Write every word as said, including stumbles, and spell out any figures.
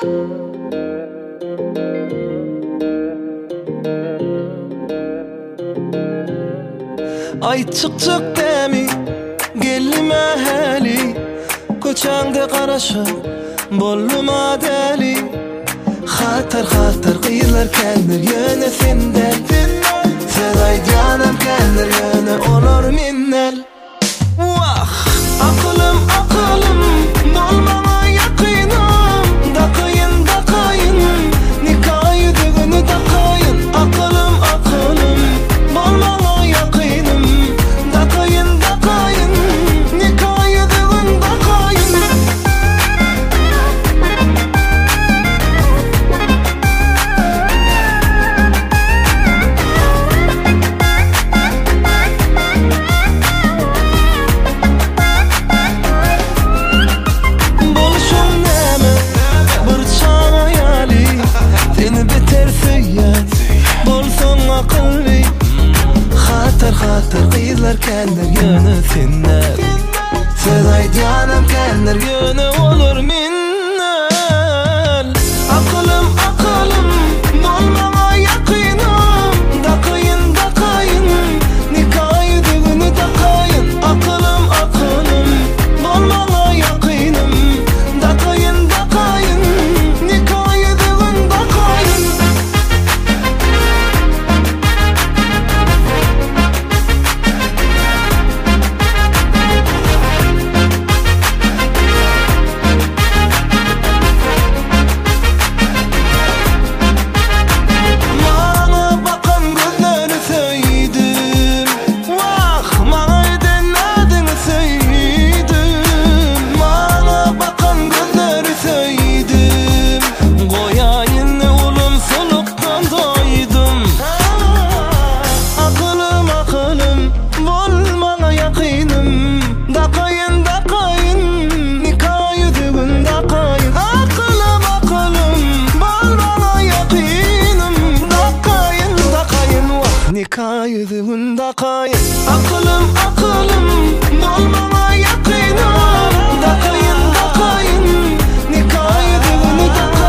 Ay çık çık demi gelime heli koçangda qarasha bolluma deli xatar xatar qiylar keldir yana senden Seday canım keldir yana olur minnel Vah aqlım aqlım bolmana yaqinim da qiyin da qiyin nikoyi degini da qiyin aqlım aqlım bolmana yaqinim da qiyin da qiyin nikoyi degini da qiyin Xatar xatar qiylar keldir yana senden Seday canım keldir yana olur minnel Aqlım aqlım bolmana yaqinim da qiyin da qiyin nikoyi degini da qiyin aqlım aqlım bolmana yaqinim da qiyin da qiyin nikoyi degini da qiyin Nikayı da kayın Aklım aklım bolmana yaqinim da kayın da kayın Nikayı da